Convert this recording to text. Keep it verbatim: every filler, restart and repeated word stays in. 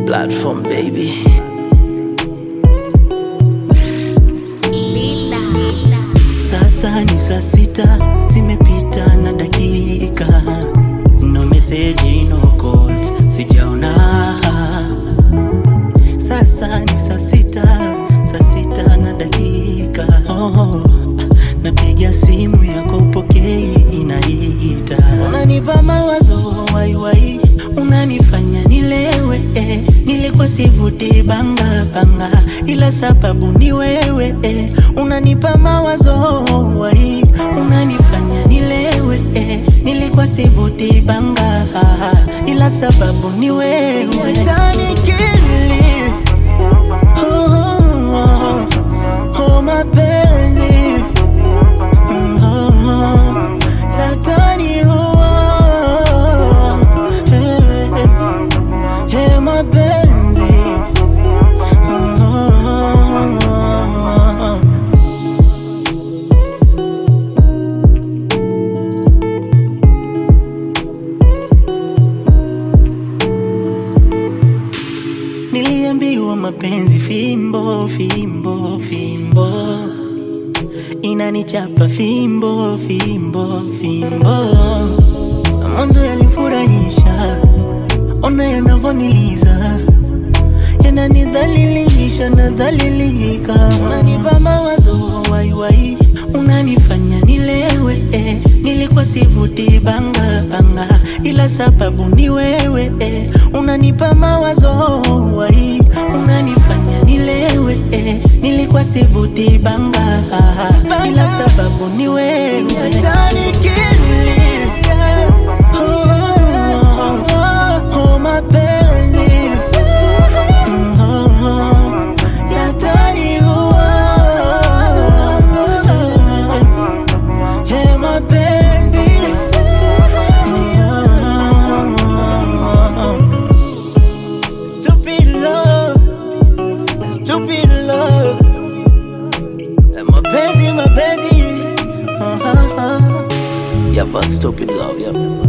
Platform baby. Lila, Lila. Sasa ni saa sita, zimepita na dakika. No message, no calls, sijaona. Sasa ni saa sita, saa sita na dakika. Oh, napiga simu yako upokei, inaita. Unanipa mawazo wai wai, unanifanya nilewe eh. Nilikuwa sivuti banga banga, ila sababu ni wewe eh. Unanipa mawazo wai, unanifanya nilewe eh. Nilikuwa sivuti banga, ila sababu ni wewe. Ndani kili oh, oh, oh, oh, mapenzi oh, oh, yatani oh, hey, hey, mapenzi oh, oh, oh. Niliambiwa mapenzi fimbo, fimbo, fimbo, inanichapa fimbo, fimbo, fimbo. Mwanzo yalifurahisha, ona yanavoniliza, yananidhalilisha na dhalilika. Unanipa mawazo wai wai, unanifanya nilewe eh. Nilikuwa sivuti banga banga, ila sababu ni wewe eh. Unanipa mawazo wai, unanifanya nilewe eh. Nilikuwa sivuti banga, ila sababu ni wewe. Ndani kili oh, oh, oh, oh, mapenzi oh, oh, yatani oh, hey, mapenzi oh, stupid love, stupid love, mapenzi mapenzi oh, oh, oh. Yeah, but stupid love, yeah.